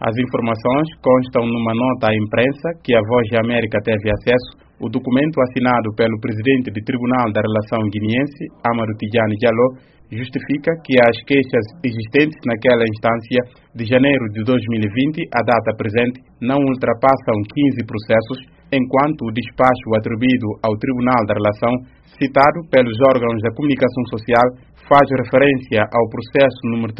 As informações constam numa nota à imprensa que a Voz da América teve acesso. O documento assinado pelo presidente do Tribunal da Relação Guineense, Amadou Tidjane Diallo, justifica que as queixas existentes naquela instância de janeiro de 2020 à data presente não ultrapassam 15 processos, enquanto o despacho atribuído ao Tribunal da Relação, citado pelos órgãos da comunicação social, faz referência ao processo número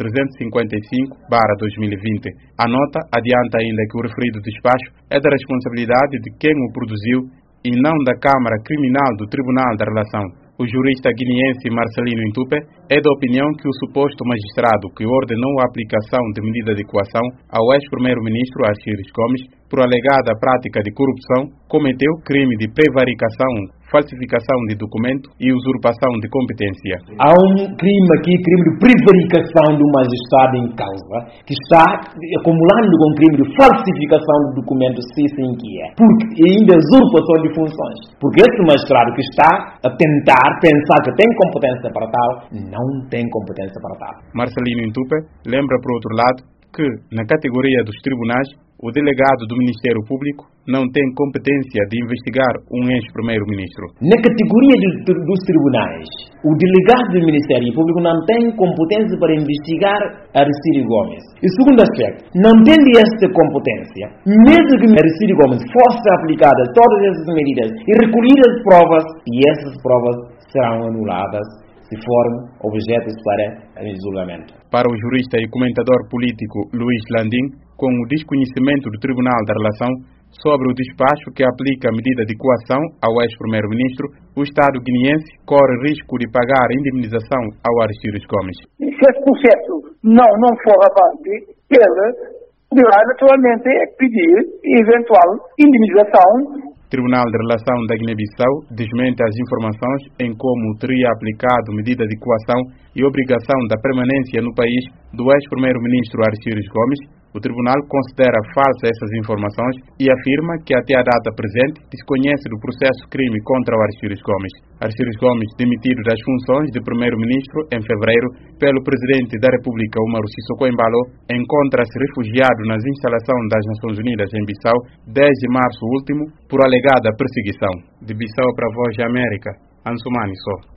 355/2020. A nota adianta ainda que o referido despacho é da responsabilidade de quem o produziu e não da Câmara Criminal do Tribunal da Relação. O jurista guineense Marcelino Intupe é da opinião que o suposto magistrado que ordenou a aplicação de medida de coação ao ex-primeiro-ministro Arciris Gomes por alegada prática de corrupção cometeu crime de prevaricação, falsificação de documento e usurpação de competência. Há um crime aqui, crime de prevaricação do magistrado em causa, que está acumulando com crime de falsificação de documentos, se sim que é. Porque ainda usurpação de funções. Porque esse magistrado que está a tentar pensar que tem competência para tal, não tem competência para tal. Marcelino Intupe lembra, por outro lado, que, na categoria dos tribunais, o delegado do Ministério Público não tem competência de investigar um ex-primeiro-ministro. Na categoria dos tribunais, o delegado do Ministério Público não tem competência para investigar Arciris Gomes. E segundo aspecto, não tendo esta competência, mesmo que Arciris Gomes fosse aplicada todas essas medidas e recolhidas provas, e essas provas serão anuladas se forem objetos para julgamento. Para o jurista e comentador político Luís Landim, com o desconhecimento do Tribunal da Relação sobre o despacho que aplica a medida de coação ao ex-primeiro-ministro, o Estado guineense corre risco de pagar a indemnização ao Arciris Gomes. Se esse processo não for avante, ele poderá naturalmente pedir eventual indemnização. O Tribunal de Relação da Guiné-Bissau desmente as informações em como teria aplicado medida de coação e obrigação da permanência no país do ex-primeiro-ministro Arciris Gomes. O Tribunal considera falsas essas informações e afirma que até a data presente desconhece do processo crime contra o Arciris Gomes. Arciris Gomes, demitido das funções de primeiro-ministro em fevereiro pelo presidente da República, Umaru Sissoko Embalo, encontra-se refugiado nas instalações das Nações Unidas em Bissau desde março último por alegada perseguição. De Bissau para a Voz da América, Ansumani Só.